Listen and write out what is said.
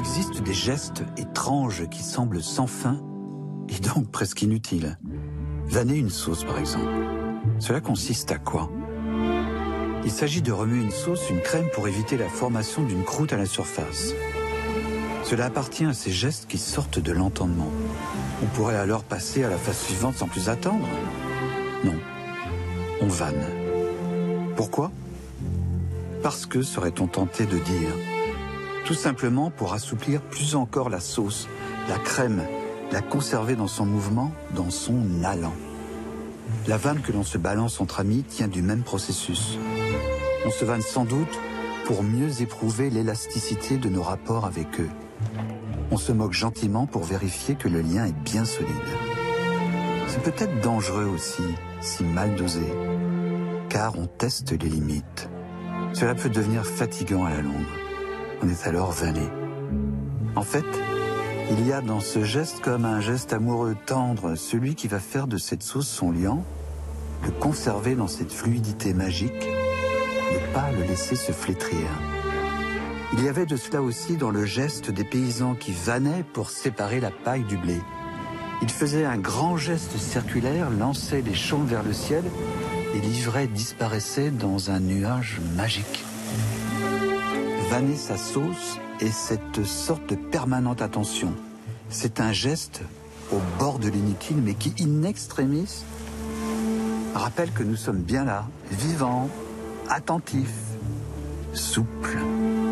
existe des gestes étranges qui semblent sans fin et donc presque inutiles. Vanner une sauce, par exemple. Cela consiste à quoi? Il s'agit de remuer une sauce, une crème, pour éviter la formation d'une croûte à la surface. Cela appartient à ces gestes qui sortent de l'entendement. On pourrait alors passer à la phase suivante sans plus attendre. Non, on vanne. Pourquoi? Parce que, serait-on tenté de dire, tout simplement pour assouplir plus encore la sauce, la crème, la conserver dans son mouvement, dans son allant. La vanne que l'on se balance entre amis tient du même processus. On se vanne sans doute pour mieux éprouver l'élasticité de nos rapports avec eux. On se moque gentiment pour vérifier que le lien est bien solide. C'est peut-être dangereux aussi, si mal dosé, car on teste les limites. Cela peut devenir fatigant à la longue. On est alors vanné. En fait, il y a dans ce geste comme un geste amoureux tendre, celui qui va faire de cette sauce son liant, le conserver dans cette fluidité magique, ne pas le laisser se flétrir. Il y avait de cela aussi dans le geste des paysans qui vannaient pour séparer la paille du blé. Ils faisaient un grand geste circulaire, lançaient les chaumes vers le ciel et l'ivraie disparaissait dans un nuage magique. Vanner sa sauce est cette sorte de permanente attention. C'est un geste au bord de l'inutile, mais qui, in extremis, rappelle que nous sommes bien là, vivants, attentifs, souples.